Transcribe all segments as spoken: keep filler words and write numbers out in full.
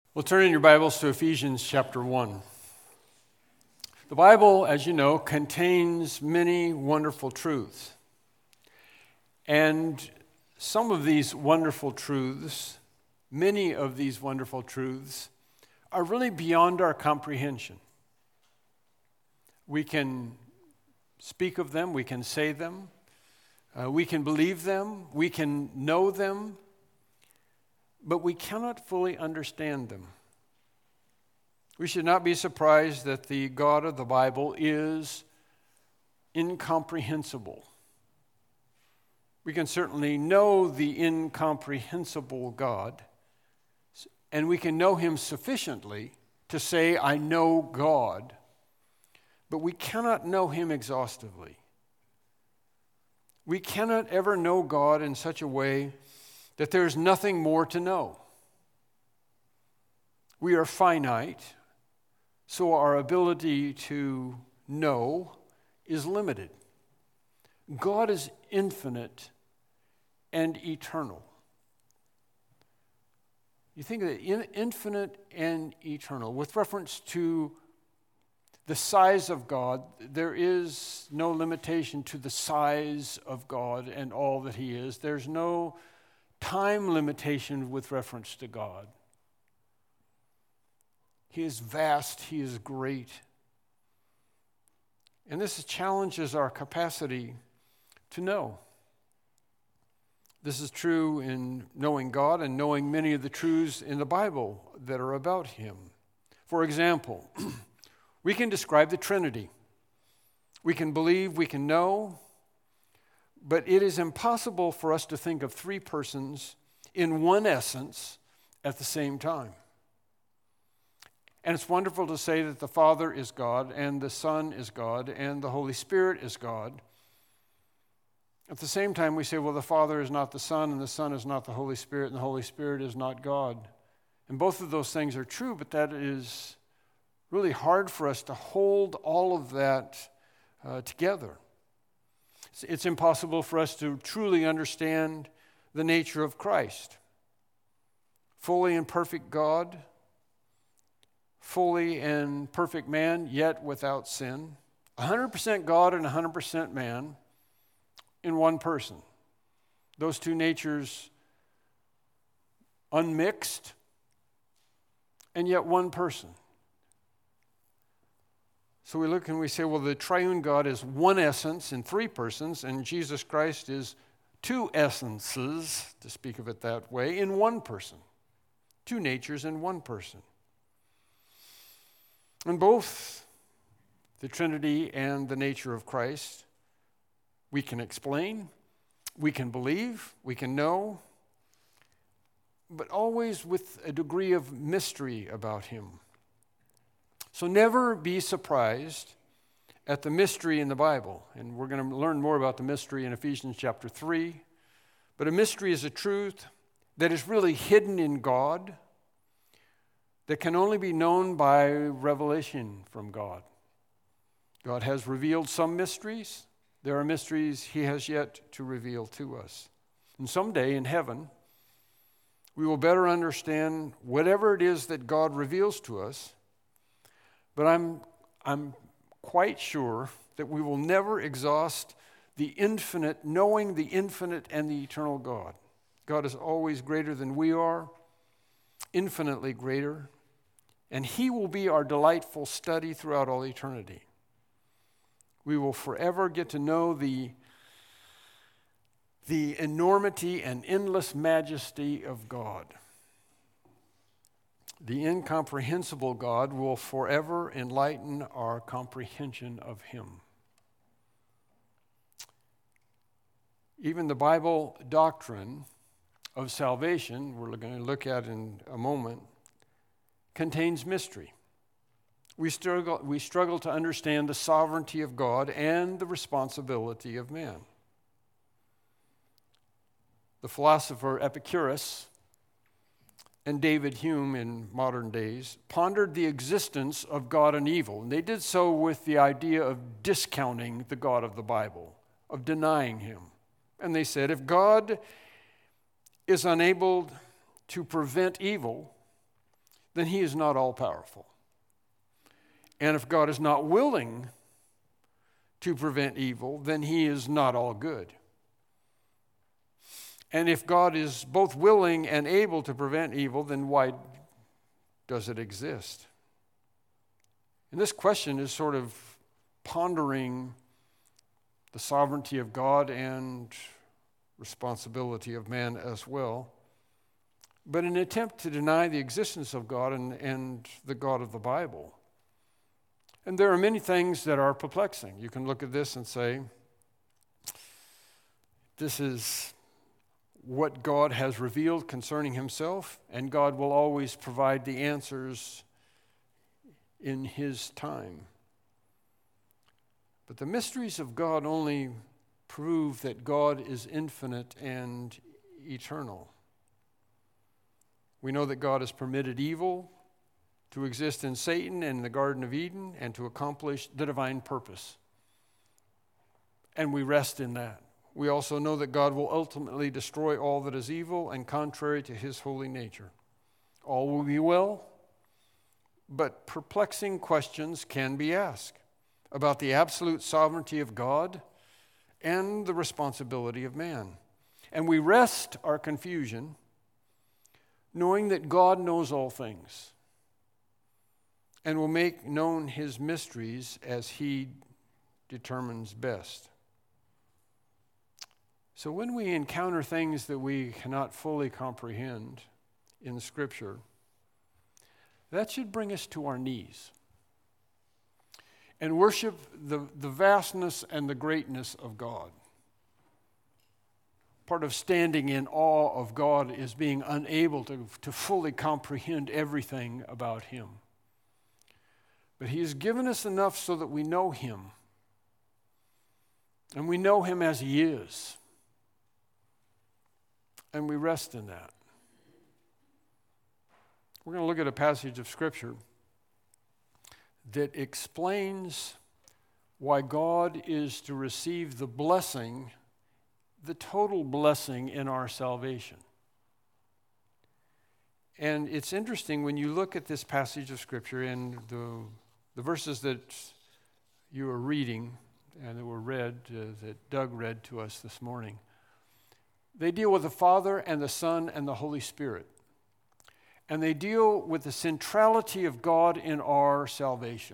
Well, turn in your Bibles to Ephesians chapter one. The Bible, as you know, contains many wonderful truths. And some of these wonderful truths, many of these wonderful truths, are really beyond our comprehension. We can speak of them, we can say them, uh, we can believe them, we can know them, but we cannot fully understand them. We should not be surprised that the God of the Bible is incomprehensible. We can certainly know the incomprehensible God, and we can know him sufficiently to say, I know God, but we cannot know him exhaustively. We cannot ever know God in such a way that there is nothing more to know. We are finite, so our ability to know is limited. God is infinite and eternal. You think that in, infinite and eternal, with reference to the size of God, there is no limitation to the size of God and all that he is. There's no time limitation with reference to God. He is vast, he is great. And this challenges our capacity to know. This is true in knowing God and knowing many of the truths in the Bible that are about him. For example, we can describe the Trinity. We can believe, we can know, but it is impossible for us to think of three persons in one essence at the same time. And it's wonderful to say that the Father is God, and the Son is God, and the Holy Spirit is God. At the same time, we say, well, the Father is not the Son, and the Son is not the Holy Spirit, and the Holy Spirit is not God. And both of those things are true, but that is really hard for us to hold all of that uh, together. It's, it's impossible for us to truly understand the nature of Christ. Fully and perfect God, fully and perfect man, yet without sin. one hundred percent God and one hundred percent man in one person. Those two natures unmixed, and yet one person. So we look and we say, well, the triune God is one essence in three persons, and Jesus Christ is two essences, to speak of it that way, in one person. Two natures in one person. And both the Trinity and the nature of Christ, we can explain, we can believe, we can know, but always with a degree of mystery about him. So never be surprised at the mystery in the Bible. And we're going to learn more about the mystery in Ephesians chapter three. But a mystery is a truth that is really hidden in God, that can only be known by revelation from God. God has revealed some mysteries. There are mysteries he has yet to reveal to us. And someday in heaven, we will better understand whatever it is that God reveals to us. But I'm, I'm quite sure that we will never exhaust the infinite, knowing the infinite and the eternal God. God is always greater than we are, infinitely greater, and he will be our delightful study throughout all eternity. We will forever get to know the, the enormity and endless majesty of God. The incomprehensible God will forever enlighten our comprehension of him. Even the Bible doctrine of salvation, we're going to look at in a moment, contains mystery. We struggle, we struggle to understand the sovereignty of God and the responsibility of man. The philosopher Epicurus and David Hume in modern days pondered the existence of God and evil. And they did so with the idea of discounting the God of the Bible, of denying him. And they said, if God is unable to prevent evil, then he is not all-powerful. And if God is not willing to prevent evil, then he is not all good. And if God is both willing and able to prevent evil, then why does it exist? And this question is sort of pondering the sovereignty of God and responsibility of man as well, but an attempt to deny the existence of God and, and the God of the Bible. And there are many things that are perplexing. You can look at this and say, this is what God has revealed concerning himself, and God will always provide the answers in his time. But the mysteries of God only prove that God is infinite and eternal. We know that God has permitted evil to exist in Satan and the Garden of Eden and to accomplish the divine purpose. And we rest in that. We also know that God will ultimately destroy all that is evil and contrary to his holy nature. All will be well, but perplexing questions can be asked about the absolute sovereignty of God and the responsibility of man. And we rest our confusion knowing that God knows all things and will make known his mysteries as he determines best. So when we encounter things that we cannot fully comprehend in Scripture, that should bring us to our knees and worship the, the vastness and the greatness of God. Part of standing in awe of God is being unable to, to fully comprehend everything about him. But he has given us enough so that we know him. And we know him as he is. And we rest in that. We're going to look at a passage of Scripture that explains why God is to receive the blessing, the total blessing in our salvation. And it's interesting when you look at this passage of Scripture and the, the verses that you are reading and that were read, uh, that Doug read to us this morning. They deal with the Father and the Son and the Holy Spirit. And they deal with the centrality of God in our salvation.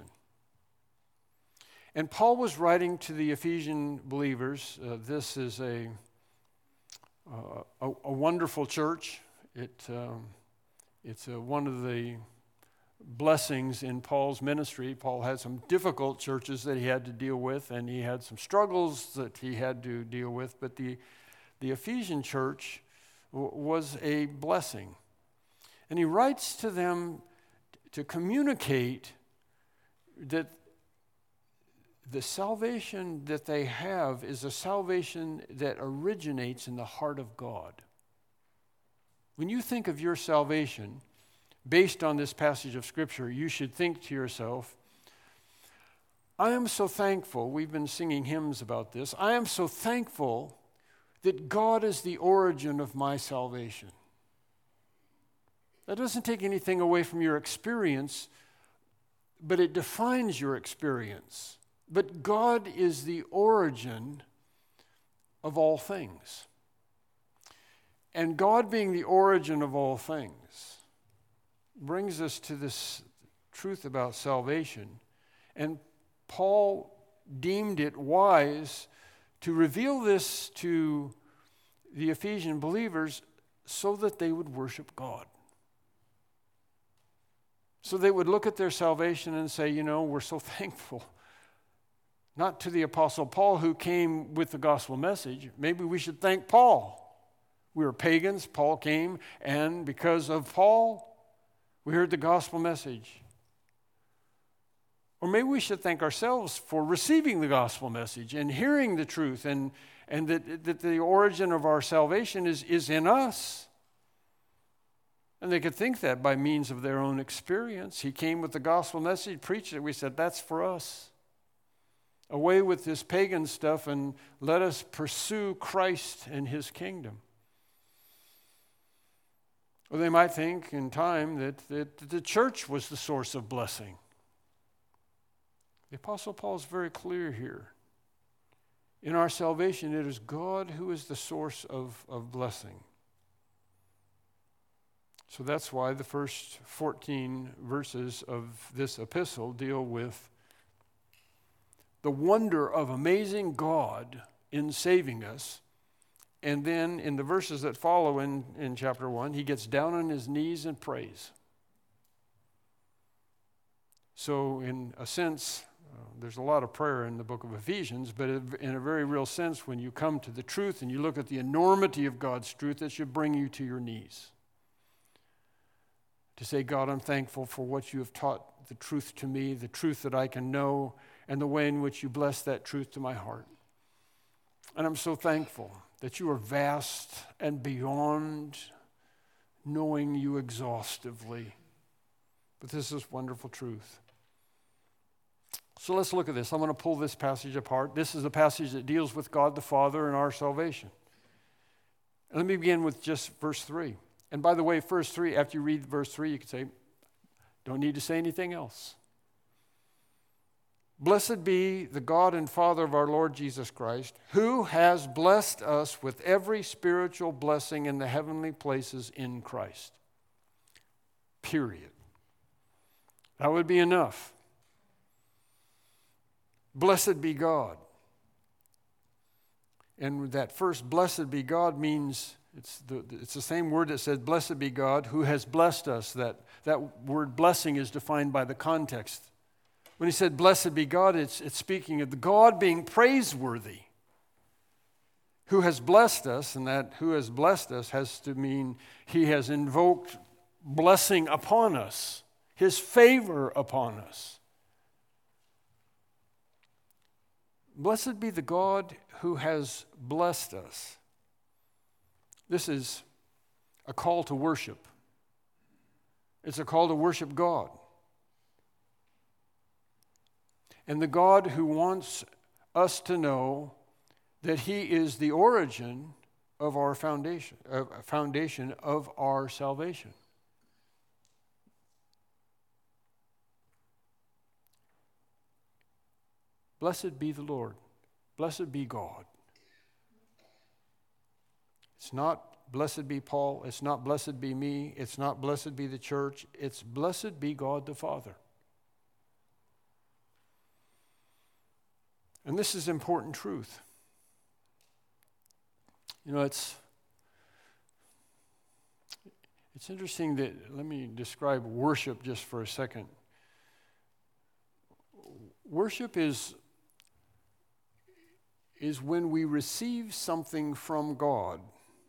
And Paul was writing to the Ephesian believers. Uh, this is a, uh, a, a wonderful church. It, um, it's a, one of the blessings in Paul's ministry. Paul had some difficult churches that he had to deal with, and he had some struggles that he had to deal with, but the The Ephesian church w- was a blessing. And he writes to them t- to communicate that the salvation that they have is a salvation that originates in the heart of God. When you think of your salvation, based on this passage of Scripture, you should think to yourself, I am so thankful, we've been singing hymns about this, I am so thankful that God is the origin of my salvation. That doesn't take anything away from your experience, but it defines your experience. But God is the origin of all things. And God being the origin of all things brings us to this truth about salvation. And Paul deemed it wise to reveal this to the Ephesian believers so that they would worship God. So they would look at their salvation and say, you know, we're so thankful. Not to the Apostle Paul who came with the gospel message. Maybe we should thank Paul. We were pagans. Paul came, and because of Paul, we heard the gospel message. Or maybe we should thank ourselves for receiving the gospel message and hearing the truth, and, and that, that the origin of our salvation is, is in us. And they could think that by means of their own experience. He came with the gospel message, preached it. We said, that's for us. Away with this pagan stuff and let us pursue Christ and his kingdom. Or they might think in time that, that the church was the source of blessing. The Apostle Paul is very clear here. In our salvation, it is God who is the source of, of blessing. So that's why the first fourteen verses of this epistle deal with the wonder of amazing God in saving us. And then in the verses that follow in, in chapter one, he gets down on his knees and prays. So in a sense, uh, there's a lot of prayer in the book of Ephesians, but in a very real sense, when you come to the truth and you look at the enormity of God's truth, it should bring you to your knees. To say, God, I'm thankful for what you have taught the truth to me, the truth that I can know, and the way in which you bless that truth to my heart. And I'm so thankful that you are vast and beyond knowing you exhaustively. But this is wonderful truth. So let's look at this. I'm going to pull this passage apart. This is a passage that deals with God the Father and our salvation. And let me begin with just verse three. And by the way, verse three, after you read verse three, you can say, don't need to say anything else. Blessed be the God and Father of our Lord Jesus Christ, who has blessed us with every spiritual blessing in the heavenly places in Christ. Period. That would be enough. Blessed be God. And that first blessed be God means, it's the, it's the same word that says blessed be God who has blessed us. That, that word blessing is defined by the context. When he said blessed be God, it's, it's speaking of the God being praiseworthy, who has blessed us, and that who has blessed us has to mean he has invoked blessing upon us, his favor upon us. Blessed be the God who has blessed us. This is a call to worship. It's a call to worship God. And the God who wants us to know that he is the origin of our foundation, uh, foundation of our salvation. Blessed be the Lord. Blessed be God. It's not blessed be Paul. It's not blessed be me. It's not blessed be the church. It's blessed be God the Father. And this is important truth. You know, it's it's interesting that, let me describe worship just for a second. Worship is, is when we receive something from God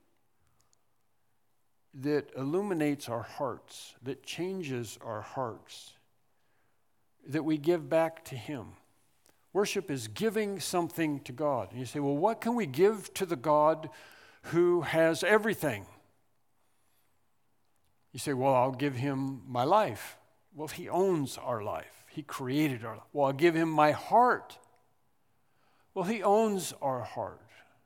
that illuminates our hearts, that changes our hearts, that we give back to him. Worship is giving something to God. And you say, well, what can we give to the God who has everything? You say, well, I'll give him my life. Well, he owns our life. He created our life. Well, I'll give him my heart. Well, he owns our heart.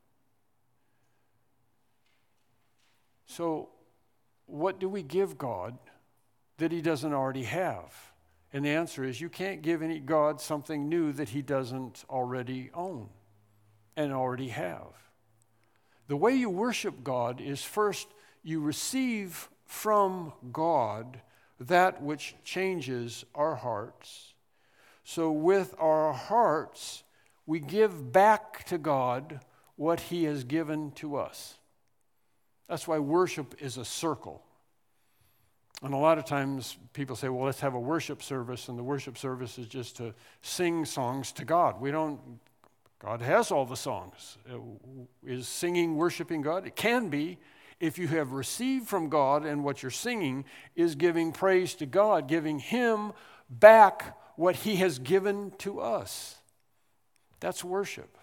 So, what do we give God that he doesn't already have? And the answer is you can't give any God something new that he doesn't already own and already have. The way you worship God is first you receive from God that which changes our hearts. So with our hearts, we give back to God what he has given to us. That's why worship is a circle. And a lot of times people say, well, let's have a worship service, and the worship service is just to sing songs to God. We don't, God has all the songs. Is singing worshiping God? It can be if you have received from God, and what you're singing is giving praise to God, giving him back what he has given to us. That's worship.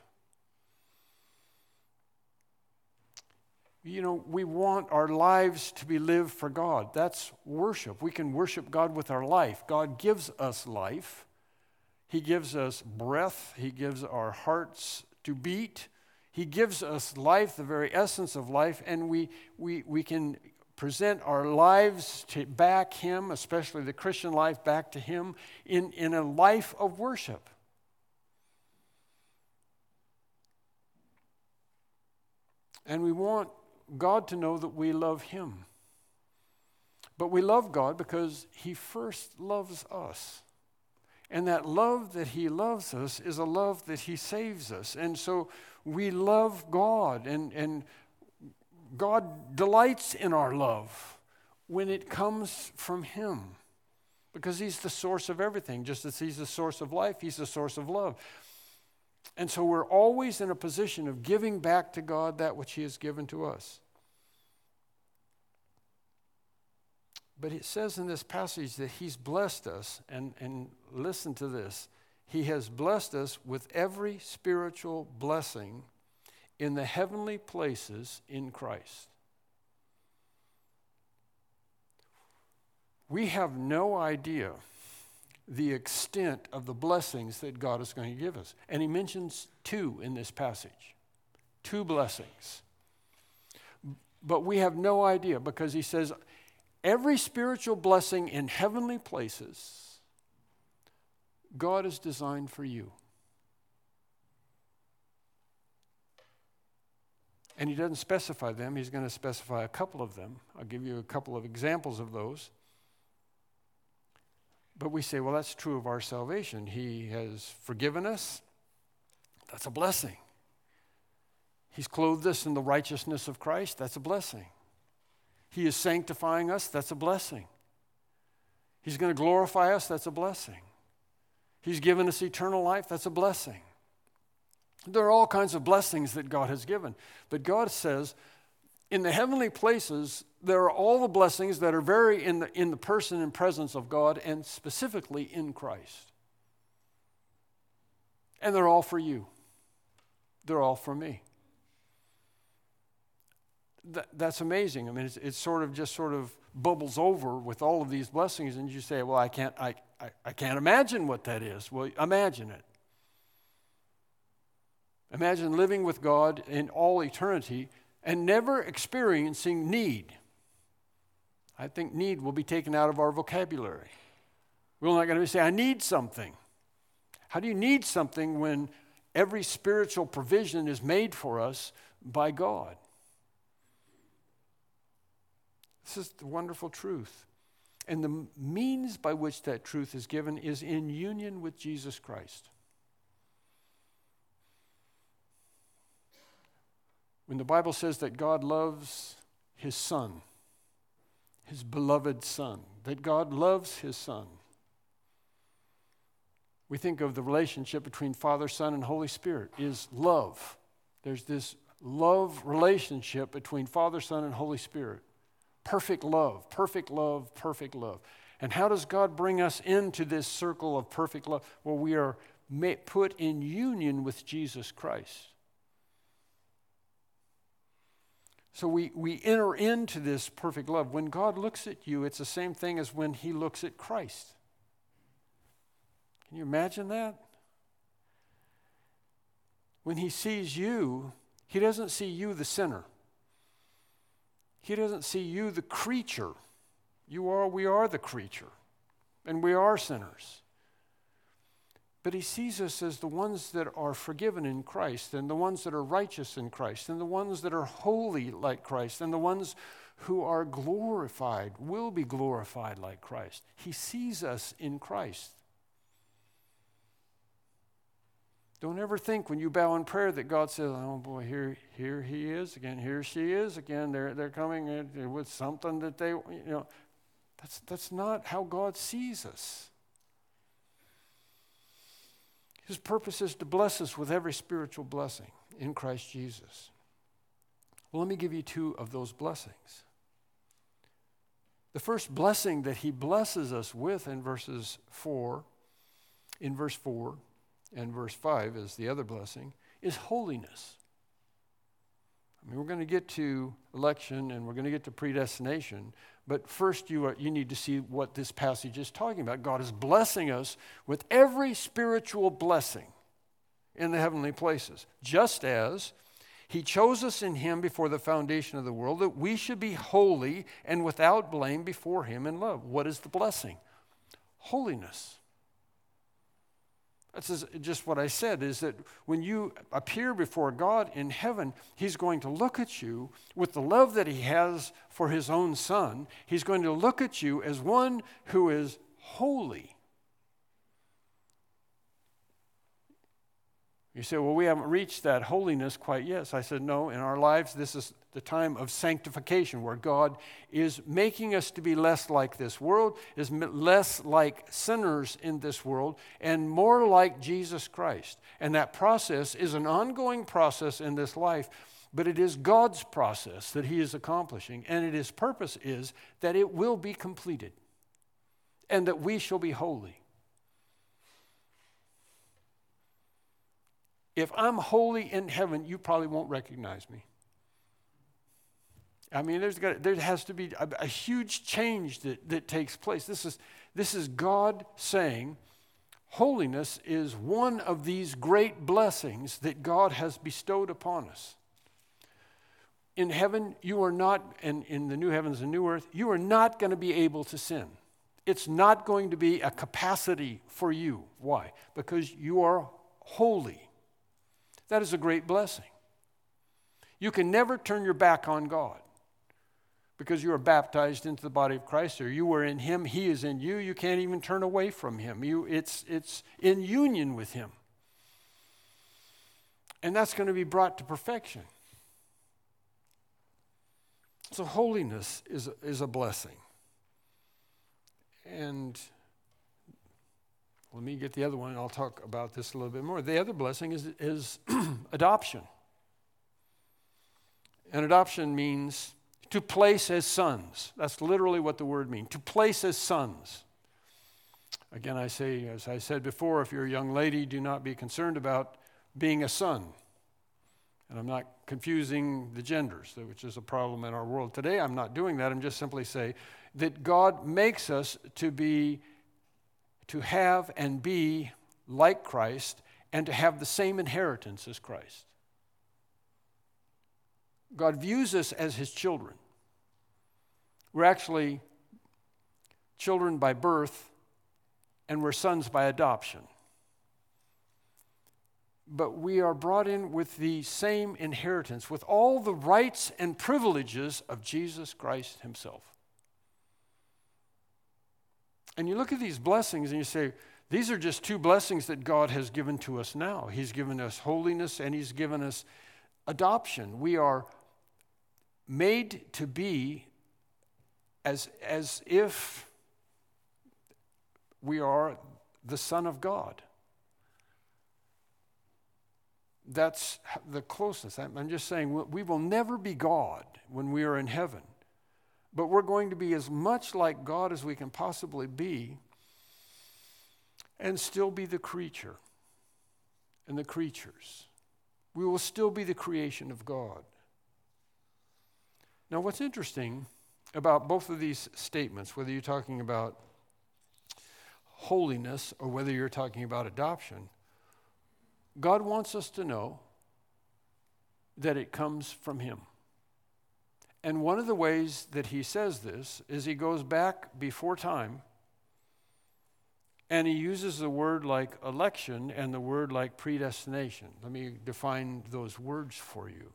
You know, we want our lives to be lived for God. That's worship. We can worship God with our life. God gives us life. He gives us breath. He gives our hearts to beat. He gives us life, the very essence of life, and we we we can present our lives to back Him, especially the Christian life, back to Him in, in a life of worship. And we want God to know that we love Him. But we love God because He first loves us. And that love that He loves us is a love that He saves us. And so we love God, and, and God delights in our love when it comes from Him, because He's the source of everything. Just as He's the source of life, He's the source of love. And so we're always in a position of giving back to God that which He has given to us. But it says in this passage that He's blessed us, and, and listen to this, He has blessed us with every spiritual blessing in the heavenly places in Christ. We have no idea the extent of the blessings that God is going to give us. And He mentions two in this passage, two blessings. But we have no idea, because He says, every spiritual blessing in heavenly places, God has designed for you. And He doesn't specify them. He's going to specify a couple of them. I'll give you a couple of examples of those. But we say, well, that's true of our salvation. He has forgiven us. That's a blessing. He's clothed us in the righteousness of Christ. That's a blessing. He is sanctifying us. That's a blessing. He's going to glorify us. That's a blessing. He's given us eternal life. That's a blessing. There are all kinds of blessings that God has given. But God says, in the heavenly places, there are all the blessings that are very in the, in the person and presence of God, and specifically in Christ. And they're all for you. They're all for me. That, that's amazing. I mean, it's, it's sort of just sort of bubbles over with all of these blessings, and you say, well, I can't, I, I, I can't imagine what that is. Well, imagine it. Imagine living with God in all eternity and never experiencing need. I think need will be taken out of our vocabulary. We're not going to say, I need something. How do you need something when every spiritual provision is made for us by God? This is the wonderful truth. And the means by which that truth is given is in union with Jesus Christ. When the Bible says that God loves His Son, His beloved Son, that God loves His Son, we think of the relationship between Father, Son, and Holy Spirit is love. There's this love relationship between Father, Son, and Holy Spirit. Perfect love, perfect love, perfect love. And how does God bring us into this circle of perfect love? Well, we are put in union with Jesus Christ. So we, we enter into this perfect love. When God looks at you, it's the same thing as when He looks at Christ. Can you imagine that? When He sees you, He doesn't see you the sinner. He doesn't see you the creature. You are, we are the creature, and we are sinners. But He sees us as the ones that are forgiven in Christ, and the ones that are righteous in Christ, and the ones that are holy like Christ, and the ones who are glorified, will be glorified like Christ. He sees us in Christ. Don't ever think when you bow in prayer that God says, oh boy, here, here he is again, here she is again, they're, they're coming in with something that they, you know, that's, that's not how God sees us. His purpose is to bless us with every spiritual blessing in Christ Jesus. Well, let me give you two of those blessings. The first blessing that He blesses us with in verses four, in verse four and verse five is the other blessing, is holiness. I mean, we're going to get to election and we're going to get to predestination, but first you are, you need to see what this passage is talking about. God is blessing us with every spiritual blessing in the heavenly places, just as He chose us in him before the foundation of the world, that we should be holy and without blame before him in love. What is the blessing? Holiness. That's just what I said, is that when you appear before God in heaven, he's going to look at you with the love that he has for his own son. He's going to look at you as one who is holy. You say, well, we haven't reached that holiness quite yet. So I said, no, in our lives, this is the time of sanctification, where God is making us to be less like this world, is less like sinners in this world, and more like Jesus Christ. And that process is an ongoing process in this life, but it is God's process that he is accomplishing, and it, his purpose is that it will be completed, and that we shall be holy. If I'm holy in heaven, you probably won't recognize me. I mean, there's got, there has to be a, a huge change that, that takes place. This is, this is God saying, holiness is one of these great blessings that God has bestowed upon us. In heaven, you are not, and in the new heavens and new earth, you are not going to be able to sin. It's not going to be a capacity for you. Why? Because you are holy. That is a great blessing. You can never turn your back on God because you are baptized into the body of Christ, or you are in him, he is in you. You can't even turn away from him. You, it's, it's in union with him. And that's going to be brought to perfection. So holiness is, is a blessing. And let me get the other one, and I'll talk about this a little bit more. The other blessing is, is adoption. And adoption means to place as sons. That's literally what the word means, to place as sons. Again, I say, as I said before, if you're a young lady, do not be concerned about being a son. And I'm not confusing the genders, which is a problem in our world today. I'm not doing that. I'm just simply saying that God makes us to be to have and be like Christ, and to have the same inheritance as Christ. God views us as his children. We're actually children by birth, and we're sons by adoption. But we are brought in with the same inheritance, with all the rights and privileges of Jesus Christ himself. And you look at these blessings and you say, these are just two blessings that God has given to us now. He's given us holiness and he's given us adoption. We are made to be as, as if we are the Son of God. That's the closest. I'm just saying we will never be God when we are in heaven. But we're going to be as much like God as we can possibly be, and still be the creature and the creatures. We will still be the creation of God. Now, what's interesting about both of these statements, whether you're talking about holiness or whether you're talking about adoption, God wants us to know that it comes from him. And one of the ways that he says this is he goes back before time, and he uses the word like election and the word like predestination. Let me define those words for you.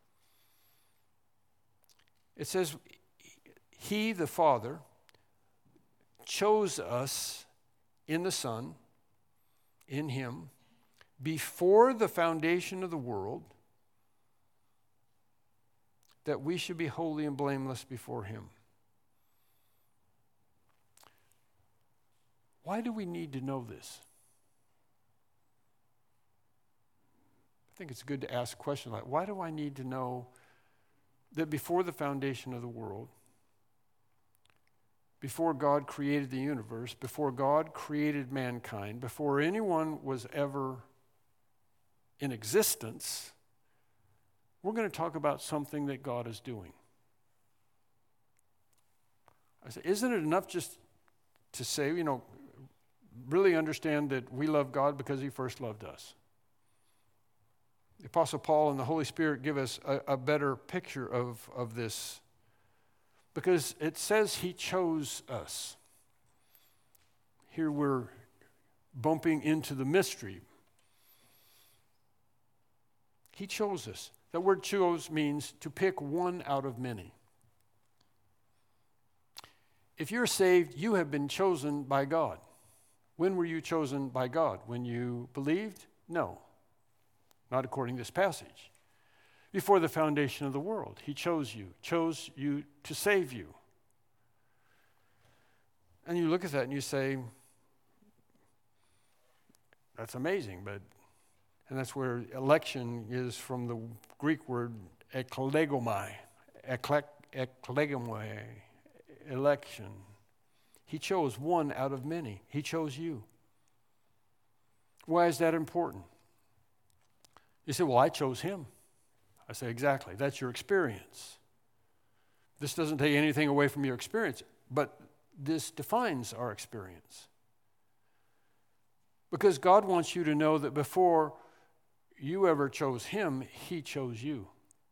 It says, he, the Father, chose us in the Son, in him, before the foundation of the world, that we should be holy and blameless before him. Why do we need to know this? I think it's good to ask a question like, why do I need to know that before the foundation of the world, before God created the universe, before God created mankind, before anyone was ever in existence, we're going to talk about something that God is doing. I say, isn't it enough just to say, you know, really understand that we love God because he first loved us? The Apostle Paul and the Holy Spirit give us a, a better picture of, of this, because it says he chose us. Here we're bumping into the mystery. He chose us. That word chose means to pick one out of many. If you're saved, you have been chosen by God. When were you chosen by God? When you believed? No, not according to this passage. Before the foundation of the world, he chose you, chose you to save you. And you look at that and you say, that's amazing, but, and that's where election is from the Greek word eklegomai, eklegomai, election. He chose one out of many. He chose you. Why is that important? You say, well, I chose him. I say, exactly. That's your experience. This doesn't take anything away from your experience, but this defines our experience. Because God wants you to know that before you ever chose him, he chose you.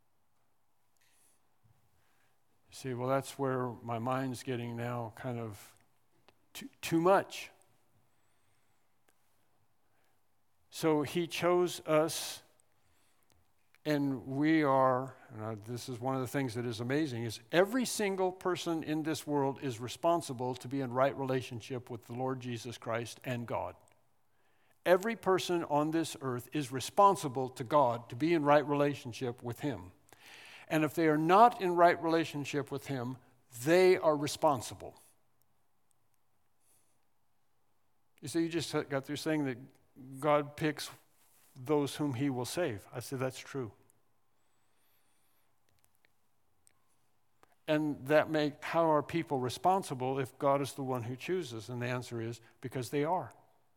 You see, well, that's where my mind's getting now kind of too, too much. So he chose us, and we are, and this is one of the things that is amazing, is every single person in this world is responsible to be in right relationship with the Lord Jesus Christ and God. Every person on this earth is responsible to God to be in right relationship with him. And if they are not in right relationship with him, they are responsible. You see, you just got through saying that God picks those whom he will save. I said, that's true. And that make, how are people responsible if God is the one who chooses? And the answer is, because they are.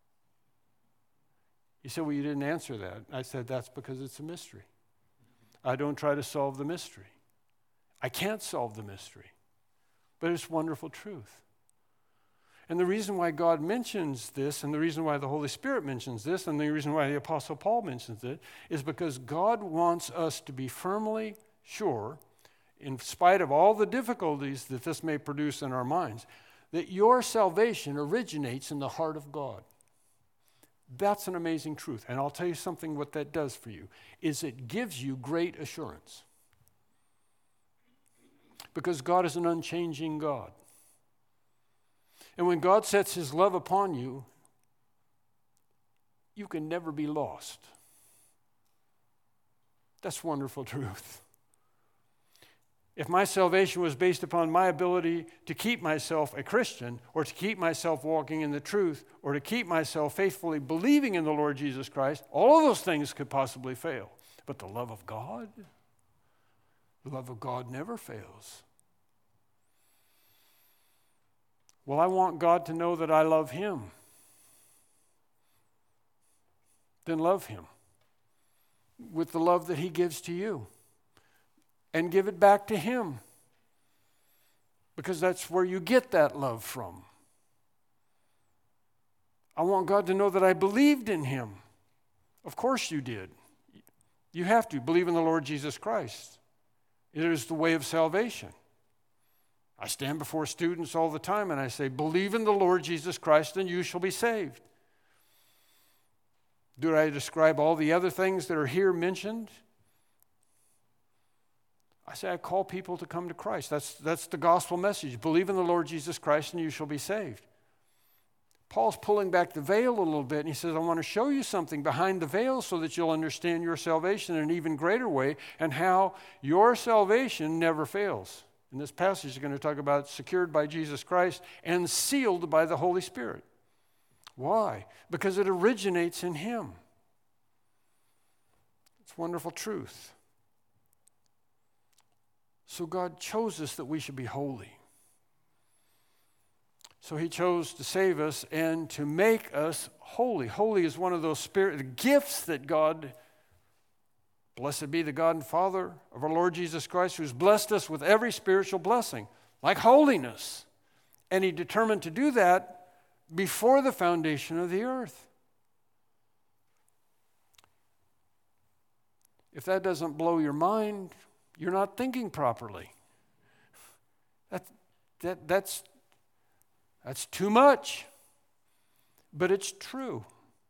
You said, well, you didn't answer that. I said, that's because it's a mystery. I don't try to solve the mystery. I can't solve the mystery. But it's wonderful truth. And the reason why God mentions this, and the reason why the Holy Spirit mentions this, and the reason why the Apostle Paul mentions it, is because God wants us to be firmly sure, in spite of all the difficulties that this may produce in our minds, that your salvation originates in the heart of God. That's an amazing truth. And I'll tell you something what that does for you, is it gives you great assurance. Because God is an unchanging God. And when God sets his love upon you, you can never be lost. That's wonderful truth. If my salvation was based upon my ability to keep myself a Christian, or to keep myself walking in the truth, or to keep myself faithfully believing in the Lord Jesus Christ, all of those things could possibly fail. But the love of God, the love of God never fails. Well, I want God to know that I love him. Then love him with the love that he gives to you. And give it back to him. Because that's where you get that love from. I want God to know that I believed in him. Of course you did. You have to believe in the Lord Jesus Christ. It is the way of salvation. I stand before students all the time and I say, believe in the Lord Jesus Christ and you shall be saved. Do I describe all the other things that are here mentioned? I say I call people to come to Christ. That's, that's the gospel message. Believe in the Lord Jesus Christ and you shall be saved. Paul's pulling back the veil a little bit and he says, I want to show you something behind the veil so that you'll understand your salvation in an even greater way and how your salvation never fails. In this passage, is going to talk about secured by Jesus Christ and sealed by the Holy Spirit. Why? Because it originates in him. It's wonderful truth. So God chose us that we should be holy. So he chose to save us and to make us holy. Holy is one of those spirit gifts that God, blessed be the God and Father of our Lord Jesus Christ, who's blessed us with every spiritual blessing, like holiness. And he determined to do that before the foundation of the earth. If that doesn't blow your mind, you're not thinking properly. That, that, that's, that's too much. But it's true.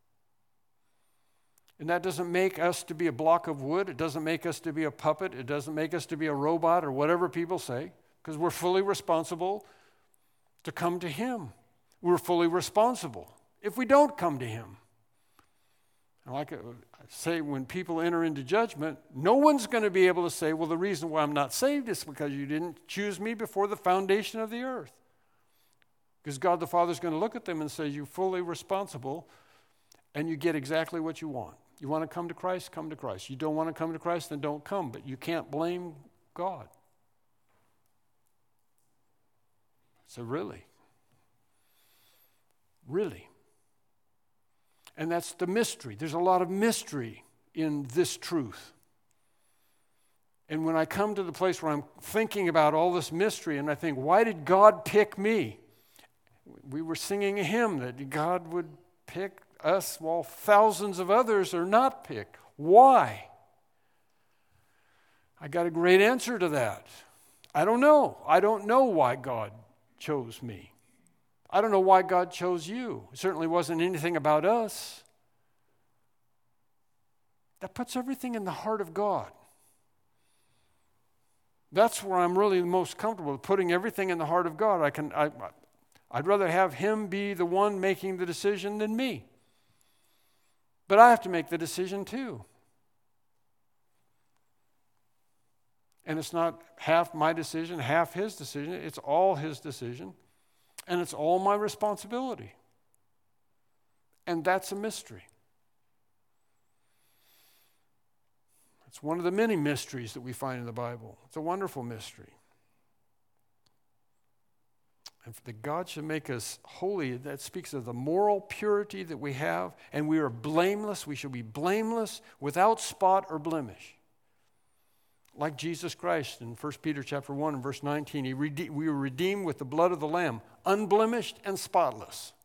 And that doesn't make us to be a block of wood. It doesn't make us to be a puppet. It doesn't make us to be a robot or whatever people say, because we're fully responsible to come to Him. We're fully responsible if we don't come to Him. And like I say, when people enter into judgment, no one's going to be able to say, well, the reason why I'm not saved is because you didn't choose me before the foundation of the earth. Because God the Father is going to look at them and say, you're fully responsible, and you get exactly what you want. You want to come to Christ? Come to Christ. You don't want to come to Christ? Then don't come. But you can't blame God. So really, really. And that's the mystery. There's a lot of mystery in this truth. And when I come to the place where I'm thinking about all this mystery and I think, why did God pick me? We were singing a hymn that God would pick us while thousands of others are not picked. Why? I got a great answer to that. I don't know. I don't know why God chose me. I don't know why God chose you. It certainly wasn't anything about us. That puts everything in the heart of God. That's where I'm really the most comfortable, putting everything in the heart of God. I can, I, I'd rather have Him be the one making the decision than me. But I have to make the decision too. And it's not half my decision, half His decision. It's all His decision. And it's all my responsibility. And that's a mystery. It's one of the many mysteries that we find in the Bible. It's a wonderful mystery. And that God should make us holy, that speaks of the moral purity that we have, and we are blameless. We should be blameless, without spot or blemish. Like Jesus Christ in First Peter chapter one and verse nineteen, he rede- we were redeemed with the blood of the Lamb, unblemished and spotless.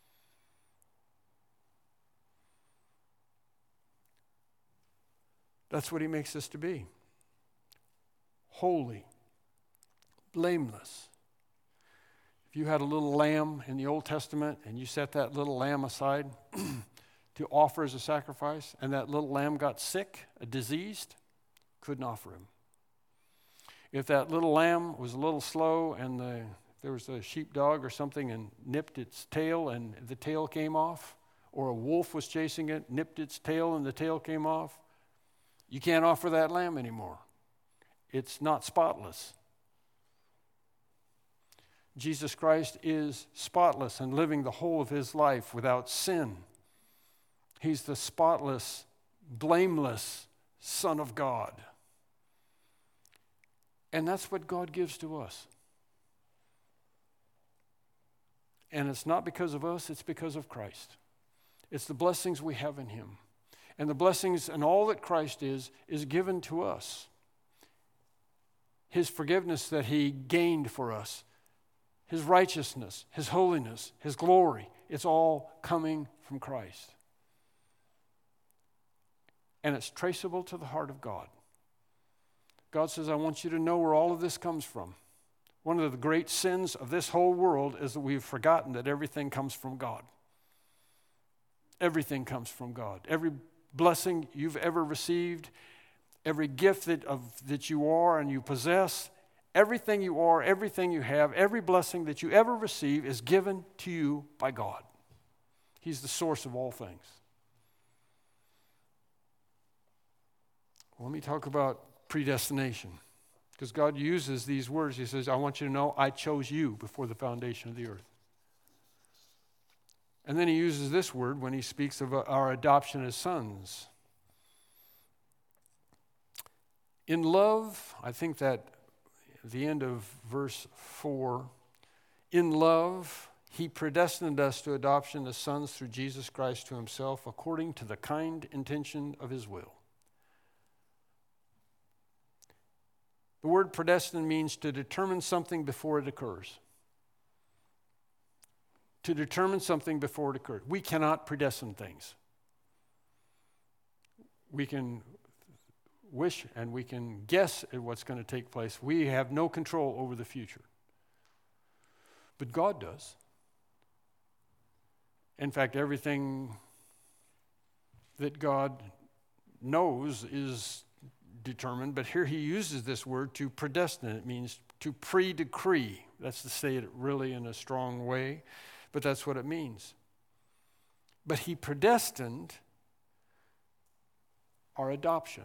That's what He makes us to be. Holy, blameless. If you had a little lamb in the Old Testament and you set that little lamb aside to offer as a sacrifice, and that little lamb got sick, diseased, couldn't offer him. If that little lamb was a little slow and the, there was a sheepdog or something and nipped its tail and the tail came off, or a wolf was chasing it, nipped its tail and the tail came off, you can't offer that lamb anymore. It's not spotless. Jesus Christ is spotless and living the whole of His life without sin. He's the spotless, blameless Son of God. And that's what God gives to us. And it's not because of us, it's because of Christ. It's the blessings we have in Him. And the blessings and all that Christ is, is given to us. His forgiveness that He gained for us, His righteousness, His holiness, His glory, it's all coming from Christ. And it's traceable to the heart of God. God says, I want you to know where all of this comes from. One of the great sins of this whole world is that we've forgotten that everything comes from God. Everything comes from God. Every blessing you've ever received, every gift that, of, that you are and you possess, everything you are, everything you have, every blessing that you ever receive is given to you by God. He's the source of all things. Well, let me talk about predestination. Because God uses these words. He says, I want you to know I chose you before the foundation of the earth. And then He uses this word when He speaks of our adoption as sons. In love, I think that at the end of verse four, in love, He predestined us to adoption as sons through Jesus Christ to Himself, according to the kind intention of His will. The word predestined means to determine something before it occurs. To determine something before it occurs. We cannot predestine things. We can, wish and we can guess at what's going to take place. We have no control over the future. But God does. In fact, everything that God knows is determined, but here he uses this word to predestine. It means to pre-decree. That's to say it really in a strong way, but that's what it means. But he predestined our adoption,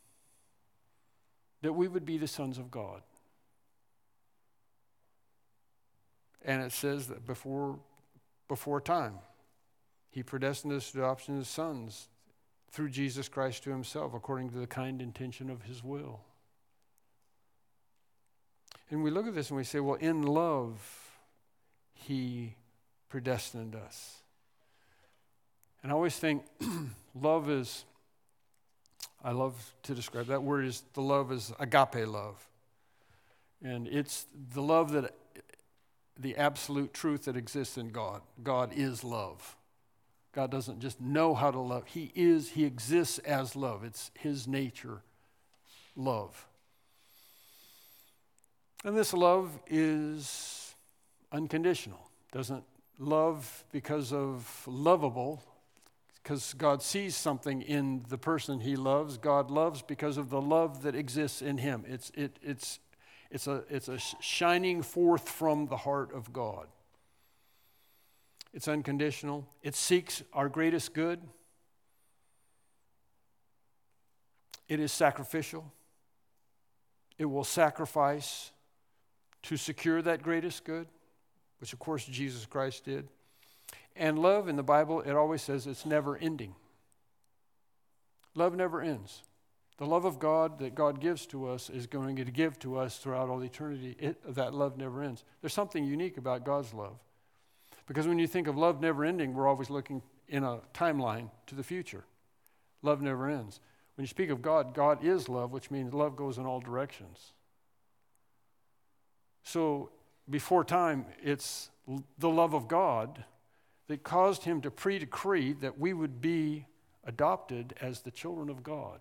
that we would be the sons of God. And it says that before, before time, he predestined us to adoption as sons through Jesus Christ to himself, according to the kind intention of his will. And we look at this and we say, well, in love, he predestined us. And I always think love is, I love to describe, that word is, the love is agape love. And it's the love that, the absolute truth that exists in God. God is love. God doesn't just know how to love. He is, he exists as love. It's his nature, love. And this love is unconditional. Doesn't love because of lovable, because God sees something in the person he loves. God loves because of the love that exists in him. It's, it, it's, it's, a, it's a shining forth from the heart of God. It's unconditional. It seeks our greatest good. It is sacrificial. It will sacrifice to secure that greatest good, which of course Jesus Christ did. And love in the Bible, it always says it's never ending. Love never ends. The love of God that God gives to us is going to give to us throughout all eternity. It, that love never ends. There's something unique about God's love. Because when you think of love never ending, we're always looking in a timeline to the future. Love never ends. When you speak of God, God is love, which means love goes in all directions. So before time, it's the love of God that caused him to pre-decree that we would be adopted as the children of God.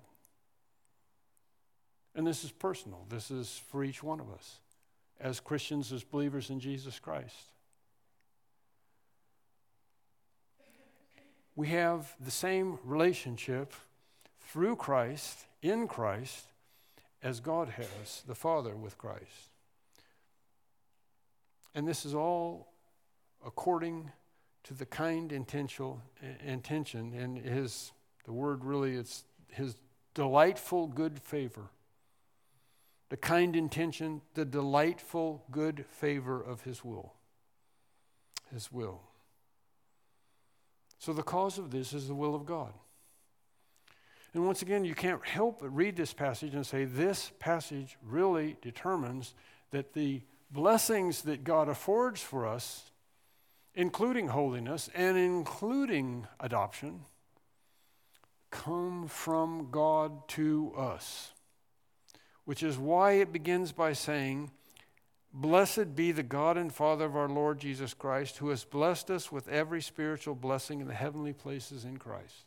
And this is personal. This is for each one of us as Christians, as believers in Jesus Christ. We have the same relationship through Christ, in Christ, as God has, the Father with Christ. And this is all according to the kind intentional intention, and his, the word really, it's his delightful good favor. The kind intention, the delightful good favor of his will. His will. So the cause of this is the will of God. And once again, you can't help but read this passage and say, this passage really determines that the blessings that God affords for us, including holiness and including adoption, come from God to us. Which is why it begins by saying, blessed be the God and Father of our Lord Jesus Christ, who has blessed us with every spiritual blessing in the heavenly places in Christ.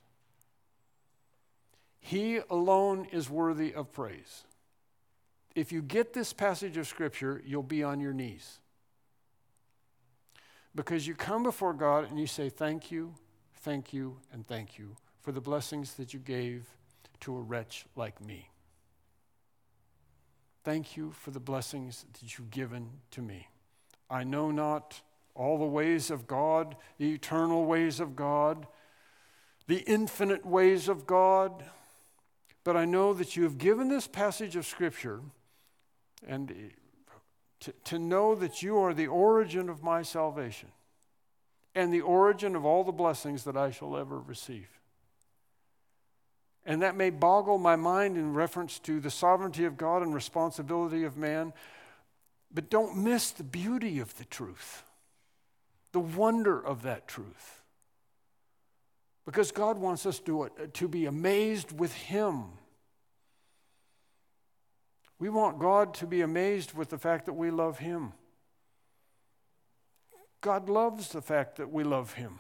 He alone is worthy of praise. If you get this passage of Scripture, you'll be on your knees. Because you come before God and you say, thank you, thank you, and thank you for the blessings that you gave to a wretch like me. Thank you for the blessings that you've given to me. I know not all the ways of God, the eternal ways of God, the infinite ways of God, but I know that you have given this passage of Scripture and to, to know that you are the origin of my salvation and the origin of all the blessings that I shall ever receive. And that may boggle my mind in reference to the sovereignty of God and responsibility of man, but don't miss the beauty of the truth, the wonder of that truth. Because God wants us to, to be amazed with Him. We want God to be amazed with the fact that we love Him. God loves the fact that we love Him.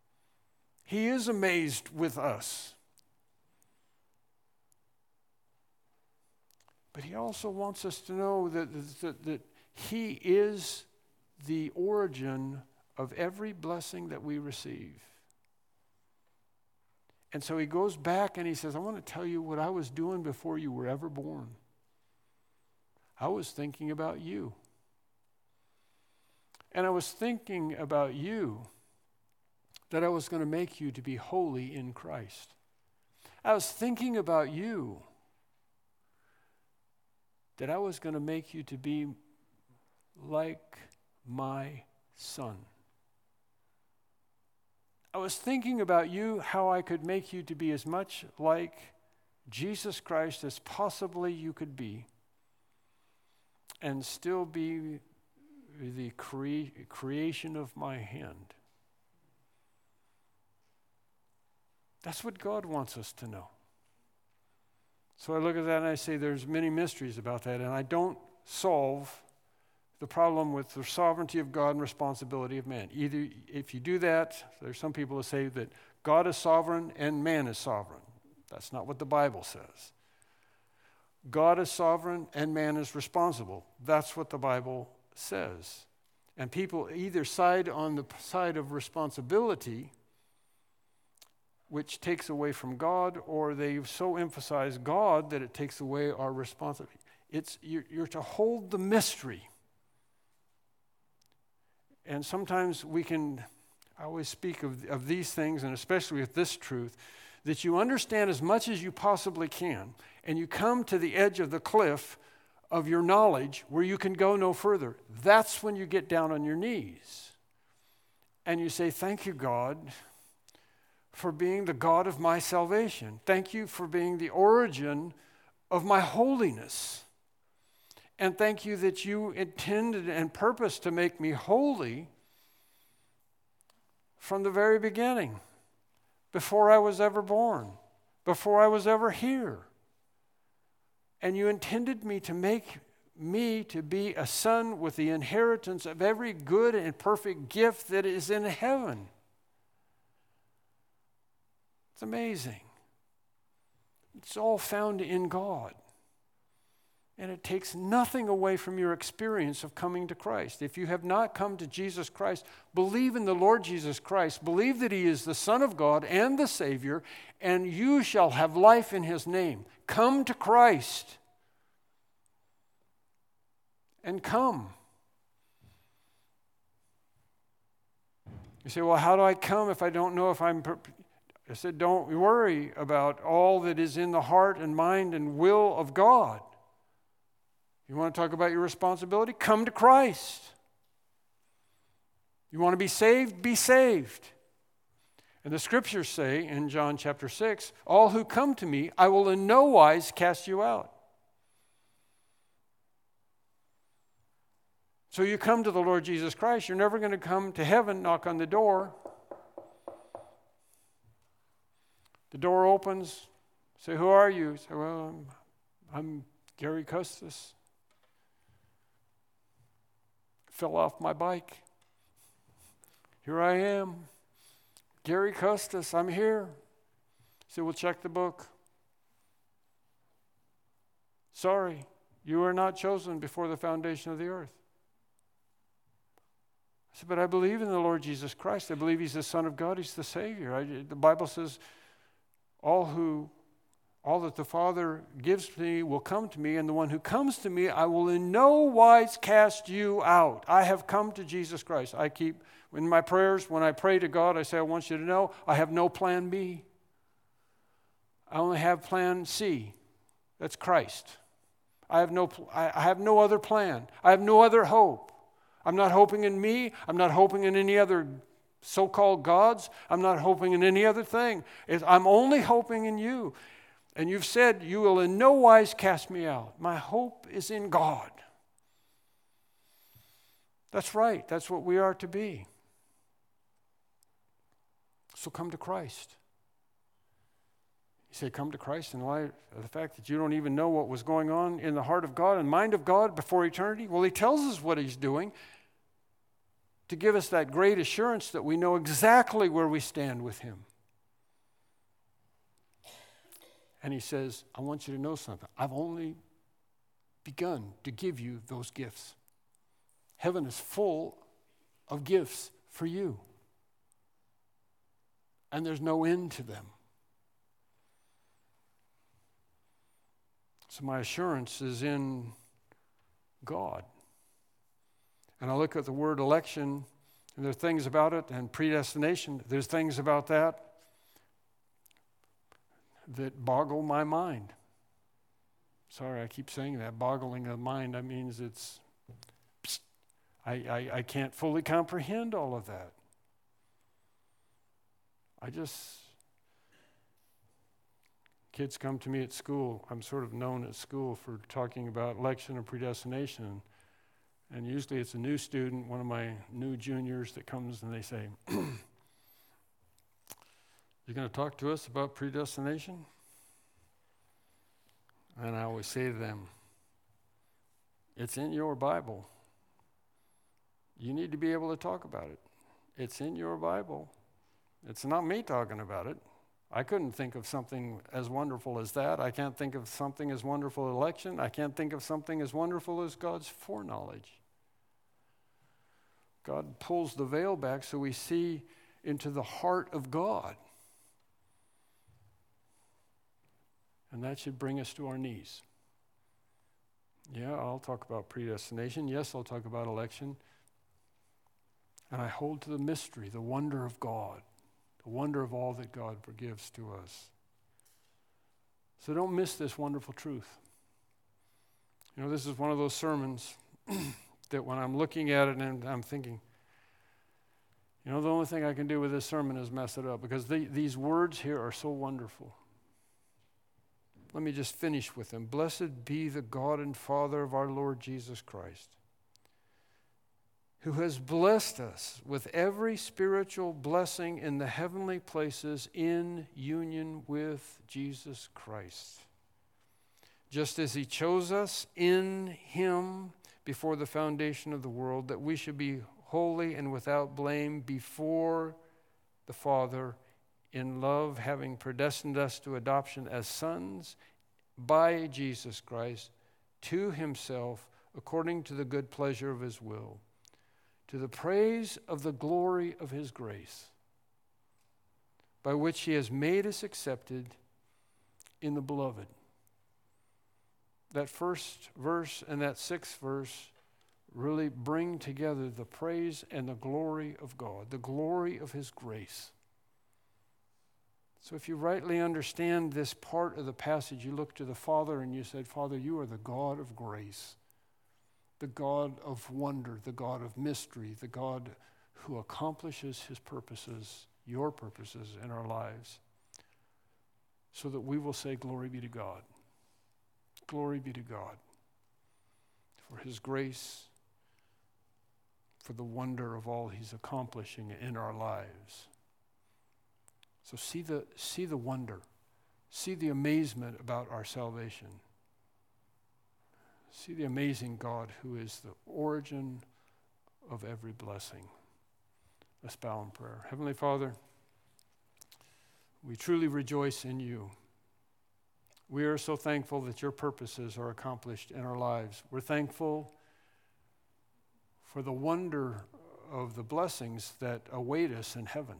He is amazed with us. But he also wants us to know that, that, that he is the origin of every blessing that we receive. And so he goes back and he says, I want to tell you what I was doing before you were ever born. I was thinking about you. And I was thinking about you that I was going to make you to be holy in Christ. I was thinking about you that I was going to make you to be like my son. I was thinking about you, how I could make you to be as much like Jesus Christ as possibly you could be, and still be the cre- creation of my hand. That's what God wants us to know. So I look at that and I say there's many mysteries about that, and I don't solve the problem with the sovereignty of God and responsibility of man. Either if you do that, there's some people who say that God is sovereign and man is sovereign. That's not what the Bible says. God is sovereign and man is responsible. That's what the Bible says. And people either side on the side of responsibility, which takes away from God, or they so emphasize God that it takes away our responsibility. It's you're, you're to hold the mystery. And sometimes we can, I always speak of, of these things, and especially with this truth, that you understand as much as you possibly can, and you come to the edge of the cliff of your knowledge where you can go no further. That's when you get down on your knees. And you say, thank you, God, for being the God of my salvation. Thank you for being the origin of my holiness. And thank you that you intended and purposed to make me holy from the very beginning, before I was ever born, before I was ever here. And you intended me to make me to be a son with the inheritance of every good and perfect gift that is in heaven. It's amazing. It's all found in God. And it takes nothing away from your experience of coming to Christ. If you have not come to Jesus Christ, believe in the Lord Jesus Christ. Believe that he is the Son of God and the Savior, and you shall have life in his name. Come to Christ. And come. You say, well, how do I come if I don't know if I'm... Per-? I said, don't worry about all that is in the heart and mind and will of God. You want to talk about your responsibility? Come to Christ. You want to be saved? Be saved. And the scriptures say in John chapter six, all who come to me, I will in no wise cast you out. So you come to the Lord Jesus Christ, you're never going to come to heaven, knock on the door. The door opens, say, who are you? Say, well, I'm, I'm Gary Custis. Fell off my bike. Here I am. Gary Custis, I'm here. Say, well, check the book. Sorry, you were not chosen before the foundation of the earth. I said, but I believe in the Lord Jesus Christ. I believe he's the Son of God. He's the Savior. I, the Bible says, all who, all that the Father gives to me will come to me, and the one who comes to me, I will in no wise cast you out. I have come to Jesus Christ. I keep, in my prayers, when I pray to God, I say, I want you to know, I have no plan B. I only have plan C. That's Christ. I have no, I have no other plan. I have no other hope. I'm not hoping in me. I'm not hoping in any other so-called gods. I'm not hoping in any other thing. I'm only hoping in you. And you've said, you will in no wise cast me out. My hope is in God. That's right. That's what we are to be. So come to Christ. You say, come to Christ in light of the fact that you don't even know what was going on in the heart of God and mind of God before eternity? Well, he tells us what he's doing to give us that great assurance that we know exactly where we stand with him. And he says, I want you to know something. I've only begun to give you those gifts. Heaven is full of gifts for you. And there's no end to them. So my assurance is in God. And I look at the word election, and there are things about it, and predestination, there's things about that that boggle my mind. Sorry, I keep saying that. Boggling the mind, that means it's, psst, I, I, I can't fully comprehend all of that. I just, kids come to me at school. I'm sort of known at school for talking about election and predestination. And usually it's a new student, one of my new juniors that comes and they say, you're going to talk to us about predestination? And I always say to them, it's in your Bible. You need to be able to talk about it. It's in your Bible. It's not me talking about it. I couldn't think of something as wonderful as that. I can't think of something as wonderful as election. I can't think of something as wonderful as God's foreknowledge. God pulls the veil back so we see into the heart of God. And that should bring us to our knees. Yeah, I'll talk about predestination. Yes, I'll talk about election. And I hold to the mystery, the wonder of God, the wonder of all that God forgives to us. So don't miss this wonderful truth. You know, this is one of those sermons that when I'm looking at it and I'm thinking, you know, the only thing I can do with this sermon is mess it up because the, these words here are so wonderful. Let me just finish with them. Blessed be the God and Father of our Lord Jesus Christ, who has blessed us with every spiritual blessing in the heavenly places in union with Jesus Christ, just as he chose us in him before the foundation of the world, that we should be holy and without blame before the Father in love, having predestined us to adoption as sons by Jesus Christ to himself, according to the good pleasure of his will, to the praise of the glory of his grace, by which he has made us accepted in the beloved. That first verse and that sixth verse really bring together the praise and the glory of God, the glory of his grace. So if you rightly understand this part of the passage, you look to the Father and you said, Father, you are the God of grace, the God of wonder, the God of mystery, the God who accomplishes his purposes, your purposes in our lives, so that we will say, glory be to God. Glory be to God for his grace, for the wonder of all he's accomplishing in our lives. So see the, see the wonder, see the amazement about our salvation. See the amazing God who is the origin of every blessing. Let's bow in prayer. Heavenly Father, we truly rejoice in you. We are so thankful that your purposes are accomplished in our lives. We're thankful for the wonder of the blessings that await us in heaven.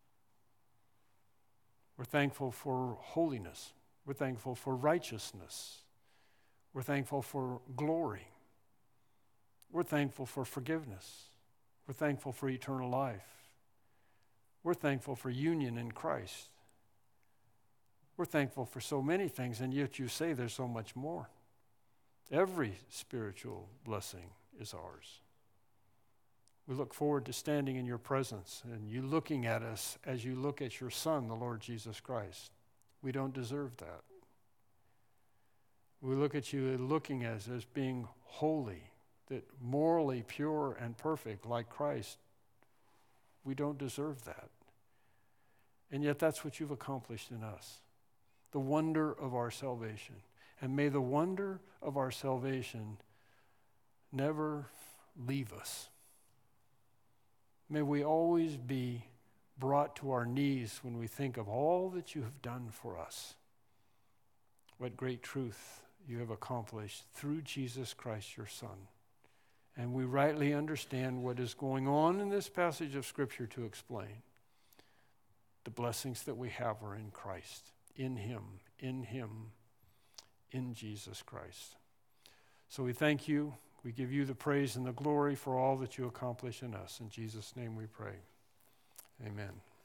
We're thankful for holiness. We're thankful for righteousness. We're thankful for glory. We're thankful for forgiveness. We're thankful for eternal life. We're thankful for union in Christ. We're thankful for so many things, and yet you say there's so much more. Every spiritual blessing is ours. We look forward to standing in your presence and you looking at us as you look at your Son, the Lord Jesus Christ. We don't deserve that. We look at you looking at us as being holy, that morally pure and perfect like Christ. We don't deserve that. And yet that's what you've accomplished in us, the wonder of our salvation. And may the wonder of our salvation never leave us. May we always be brought to our knees when we think of all that you have done for us. What great truth you have accomplished through Jesus Christ, your Son. And we rightly understand what is going on in this passage of Scripture to explain. The blessings that we have are in Christ, in him, in him, in Jesus Christ. So we thank you. We give you the praise and the glory for all that you accomplish in us. In Jesus' name we pray. Amen.